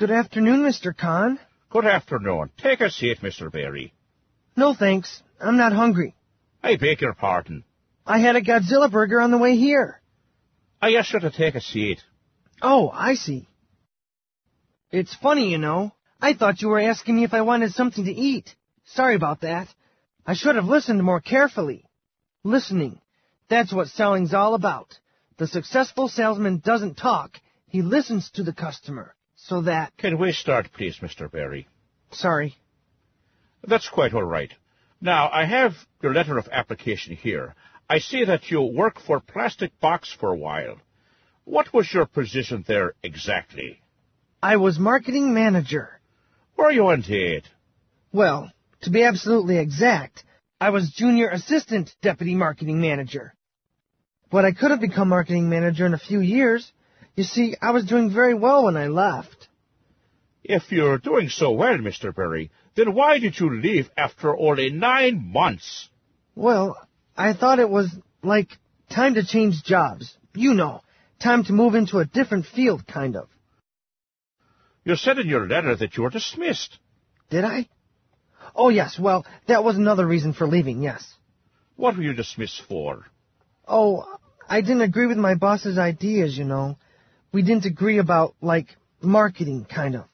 Good afternoon, Mr. Kahn. Good afternoon. Take a seat, Mr. Berry. No, thanks. I'm not hungry. I beg your pardon. I had a Godzilla burger on the way here. I asked you to take a seat. Oh, I see. It's funny, you know. I thought you were asking me if I wanted something to eat. Sorry about that. I should have listened more carefully. Listening. That's what selling's all about. The successful salesman doesn't talk. He listens to the customer. So that... Can we start, please, Mr. Berry? Sorry. That's quite all right. Now, I have your letter of application here. I see that you work for Plastic Box for a while. What was your position there exactly? I was marketing manager. Were you indeed? Well, to be absolutely exact, I was junior assistant deputy marketing manager. But I could have become marketing manager in a few years. You see, I was doing very well when I left. If you're doing so well, Mr. Berry, then why did you leave after only 9 months? Well, I thought it was, like, time to change jobs. You know, time to move into a different field, kind of. You said in your letter that you were dismissed. Did I? Oh, yes, well, that was another reason for leaving, yes. What were you dismissed for? Oh, I didn't agree with my boss's ideas, you know. We didn't agree about, like, marketing, kind of.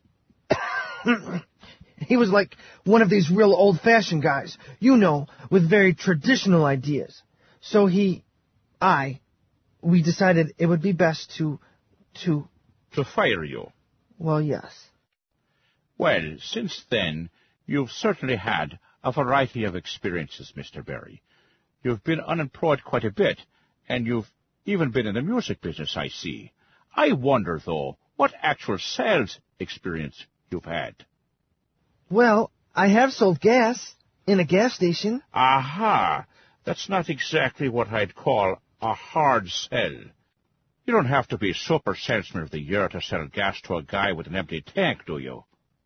He was like one of these real old-fashioned guys, you know, with very traditional ideas. So we decided it would be best to... To fire you? Well, yes. Well, since then, you've certainly had a variety of experiences, Mr. Berry. You've been unemployed quite a bit, and you've even been in the music business, I see. I wonder, though, what actual sales experience you've had. Well, I have sold gas in a gas station. Aha! That's not exactly what I'd call a hard sell. You don't have to be super salesman of the year to sell gas to a guy with an empty tank, do you?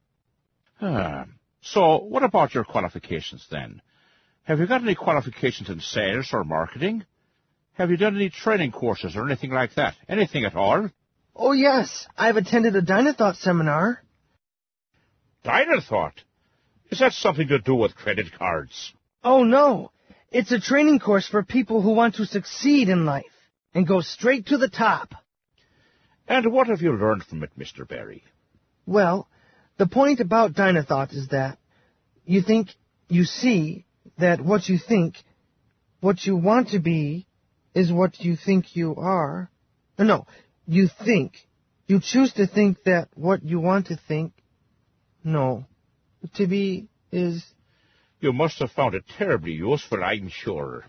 So, what about your qualifications, then? Have you got any qualifications in sales or marketing? Have you done any training courses or anything like that? Anything at all? Oh, yes. I've attended a Dynethought seminar. Dynethought? Is that something to do with credit cards? Oh, no. It's a training course for people who want to succeed in life and go straight to the top. And what have you learned from it, Mr. Berry? Well, the point about Dynethought is that you see that what you think, what you want to be, is what you think you are. No, you choose to think that what you want to think, no, to be is... You must have found it terribly useful, I'm sure.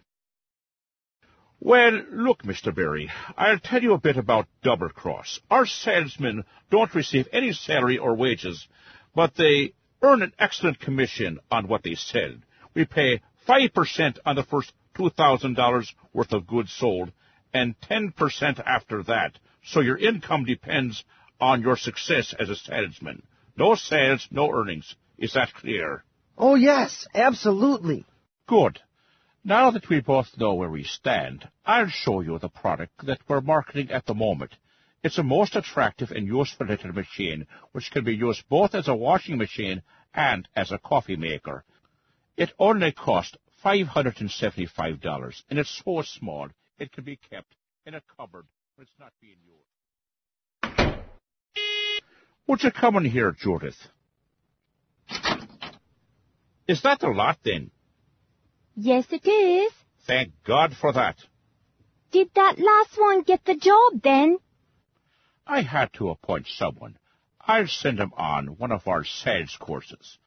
Well, look, Mr. Berry, I'll tell you a bit about Double Cross. Our salesmen don't receive any salary or wages, but they earn an excellent commission on what they sell. We pay 5% on the first $2,000 worth of goods sold, and 10% after that, so your income depends on your success as a salesman. No sales, no earnings. Is that clear? Oh, yes, absolutely. Good. Now that we both know where we stand, I'll show you the product that we're marketing at the moment. It's a most attractive and useful little machine, which can be used both as a washing machine and as a coffee maker. It only costs $575, and it's so small it can be kept in a cupboard when it's not being used. Would you come in here, Judith? Is that the lot, then? Yes, it is. Thank God for that. Did that last one get the job, then? I had to appoint someone. I'll send him on one of our sales courses.